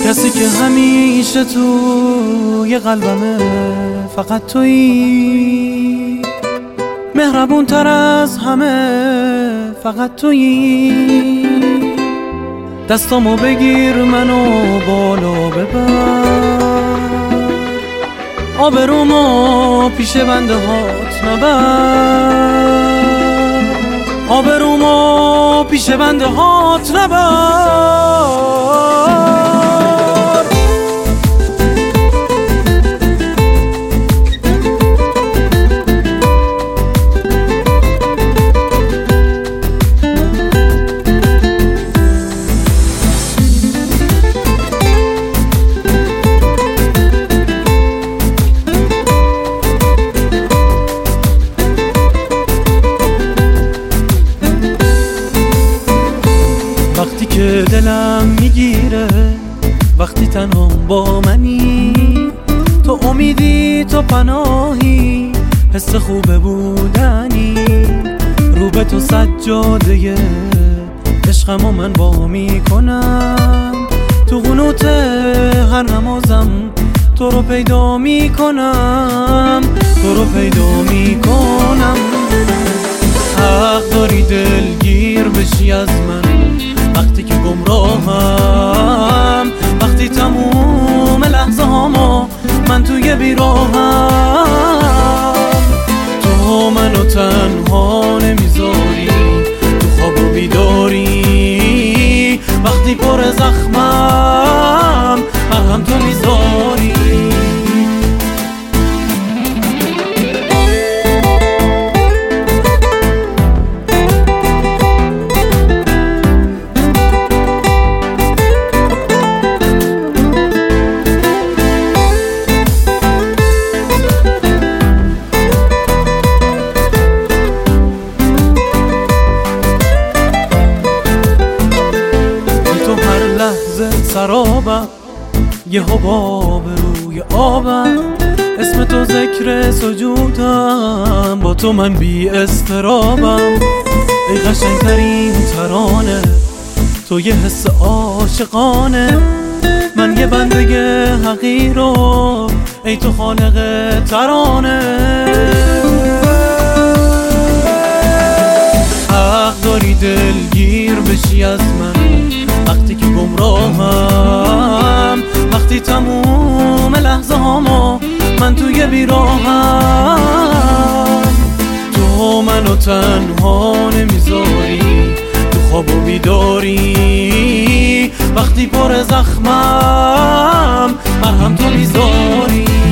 کسی که همیشه توی قلبمه فقط تویی، مهربون تر از همه فقط تویی. دستامو بگیر منو بالا ببر، آبرومو پیش بنده هات نبر، آبرومو پیش بنده هات نبر. وقتی که دلم میگیره، وقتی تنها با منی، تو امیدی، تو پناهی، حس خوبه بودنی، رو به تو سجاده عشقمو من با میکنم، تو قنوت هر نمازم تو رو پیدا میکنم، تو رو پیدا میکنم. حق داری دلگیر بشی از من وقتی که گمراهم، وقتی تموم لحظه هامو من توی بیراهم، تو منو تنها نمیذاری، تو خواب و بیداری، وقتی پر زخمم مرهم تو میذاری. سرابم یه حباب روی آبم، اسم تو ذکر سجودم، با تو من بی استرابم. ای قشنگترین ترانه، تو یه حس عاشقانه، من یه بنده حقیرو، ای تو خالق ترانه. حق داری دلگیر بشی از من وقتی که گمراهم، وقتی تموم لحظه هامو من توی بیراهم، تو منو تنها نمیذاری، تو خواب و بیداری، وقتی پر زخمم مرهم تو میذاری.